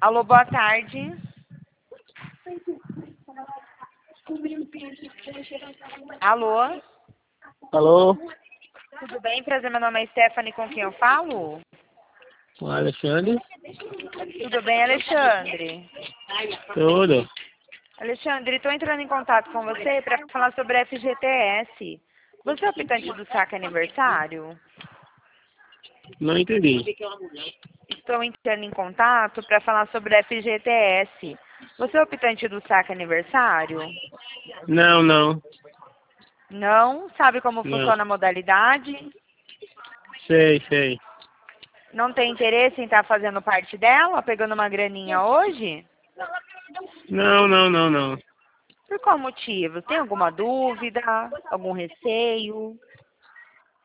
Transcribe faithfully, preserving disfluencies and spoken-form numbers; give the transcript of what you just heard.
Alô, boa tarde. Alô, Alô, tudo bem? Prazer, meu nome é Stephanie, com quem eu falo? o Alexandre? Tudo bem, Alexandre? Tudo. Alexandre, estou entrando em contato com você para falar sobre F G T S. Você é optante do saque aniversário? Não entendi. Estou entrando em contato para falar sobre F G T S. Você é optante do saque aniversário? Não, não. Não? Sabe como Não. funciona a modalidade? Sei, sei. Não tem interesse em estar fazendo parte dela, pegando uma graninha hoje? Não, não, não, não. Por qual motivo? Tem alguma dúvida? Algum receio?